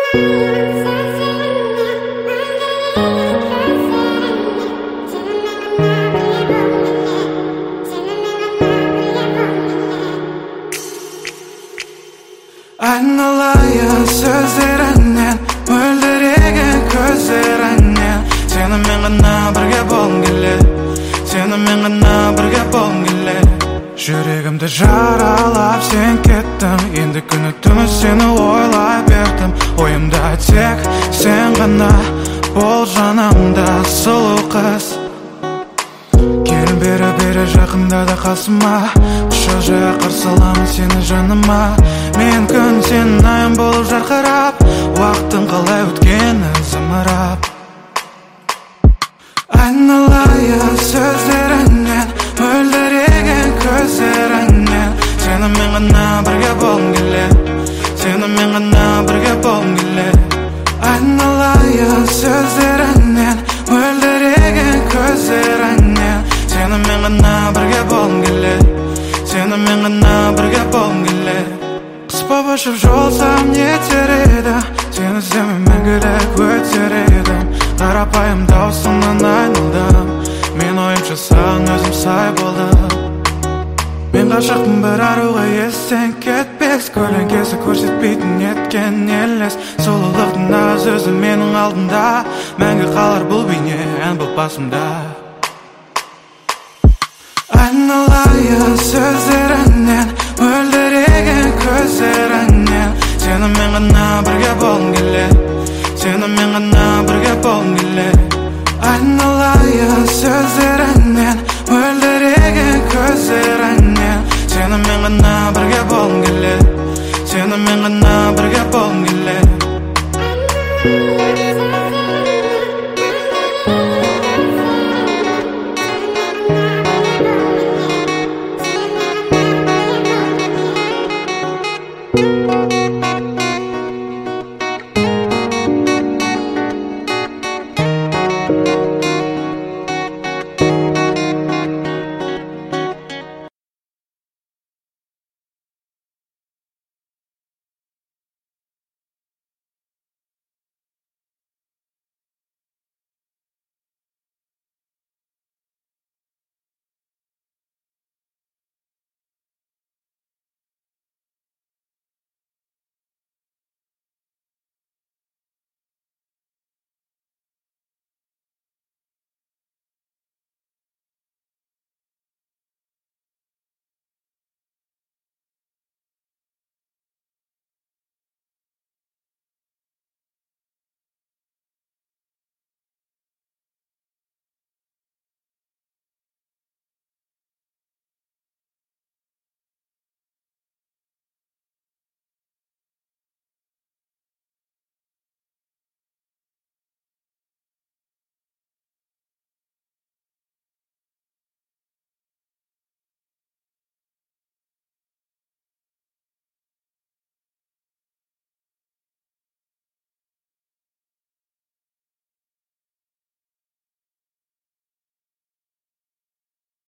Айналайын сөздеріңнен, мөлдіреген көздеріңнен. Сенімен ғана бірге болғым келеді, сенімен ғана бірге болғым келеді. Жүрегімді жаралап сен кеттің, енді күні түні сені ойлай бердім. Ойымда тек сен ғана бол жанымда сұлу қыз. Келін бері жақында да қасыма, құшақ жая қарсы аламын сені жаныма. Мен күн сен айым болып жарқырап, уақыттың қалай өткені зымырап. Айналайын сөздеріңнен, мөлдіреген көздеріңнен. Сенімен ғана бірге болғым келеді, сенімен ғана бірге болғым келеді. Айналайын сөздеріңнен, мөлдіреген көздеріңнен. Сенімен ғана бірге болғым келеді, сенімен ғана бірге болғым келеді. Қыс боп ұшып жолсам нетер еді, сені іздемей мәңгілік өтер едім. Қарапайым даусыңнан айналдым, мен ойымша саған өзім сай болдым. Мен ғашықпын бір аруға естен кетпес, көлеңкесі көрсетпейтін неткен елес. Сұлулықтың нағыз өзі менің алдымда, мәңгі қалар бұл бейне ән болып басымда. Айналайын сөздеріңнен, мөлдіреген көздеріңнен. Сенімен ғана бірге болғым келеді, сенімен ғана бірге болғым келеді. Айналайын сөздеріңнен, мөлдіреген көздеріңнен. Сенімен ғана бірге болғым келеді, сенімен ғана бірге болғым